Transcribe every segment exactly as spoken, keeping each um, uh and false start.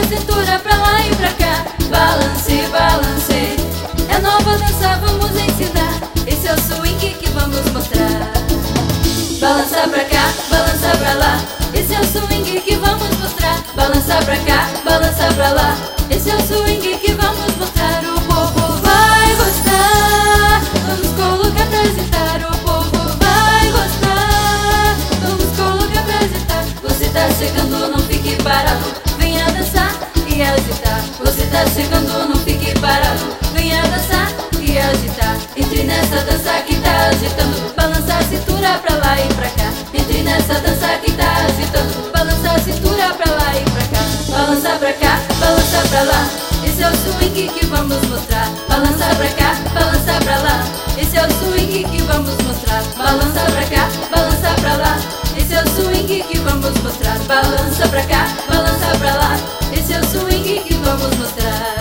a cintura pra lá e pra cá. Balance, balance, é nova dança, vamos ensinar. Esse é o swing que vamos mostrar. Balança pra cá, balança pra lá, esse é o swing que vamos mostrar. Balança pra cá, balança pra lá, esse é o swing que vamos mostrar. O povo vai gostar, vamos colocar pra agitar. O povo vai gostar, vamos colocar pra agitar. Você tá chegando, não fique parado, venha dançar e agitar. Você tá chegando, não fique parado, venha dançar e agitar. Entre nessa dança que tá agitando, balança a cintura pra lá e pra cá. Entre nessa dança que tá agitando, balança a cintura pra lá e pra cá. Balança pra cá, balança pra lá, esse é o swing que vamos mostrar. Balança pra cá, balança pra lá, esse é o swing que vamos mostrar. Balança pra cá, balança pra lá, esse é o swing que vamos mostrar. Balança pra cá, balança pra lá, esse é o swing que vamos mostrar.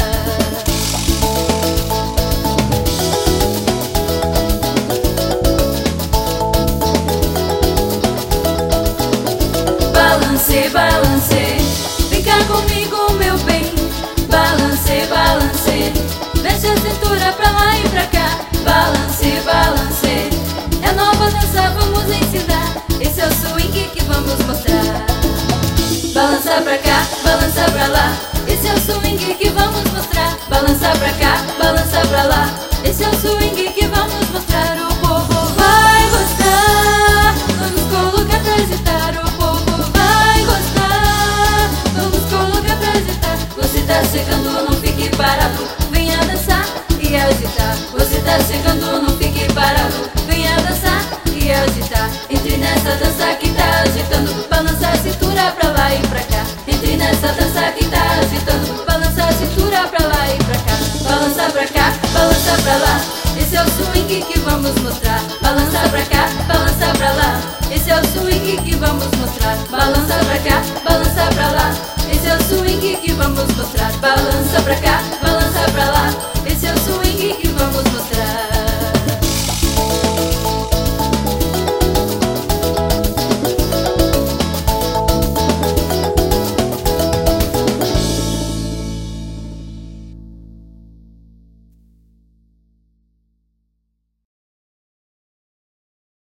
Balance, balance, vem cá comigo, meu bem. Balance, balance, mexe a cintura pra lá e pra cá. Balance, balance, é nova dança, vamos ensinar. Esse é o swing que vamos mostrar. Balança pra cá, balança pra lá, esse é o swing que vamos mostrar. Balança pra cá, balança pra lá, esse é o swing que vamos mostrar. O povo vai gostar, vamos colocar pra agitar. O povo vai gostar, vamos colocar pra agitar. Você tá chegando, não fique parado, venha dançar e agitar. Você tá chegando, não fique parado, venha dançar e agitar. Entre nessa dança que tá agitando, balança a cintura pra lá e pra cá. Entre nessa dança que tá agitando, balança a cintura pra lá e pra cá. Balança pra cá, balança pra lá, esse é o swing que vamos mostrar. Balança pra cá, balança pra lá, esse é o swing que vamos mostrar. Balança pra cá, balança pra lá, esse é o swing que vamos mostrar. Balança pra cá, balança pra lá, esse é o swing que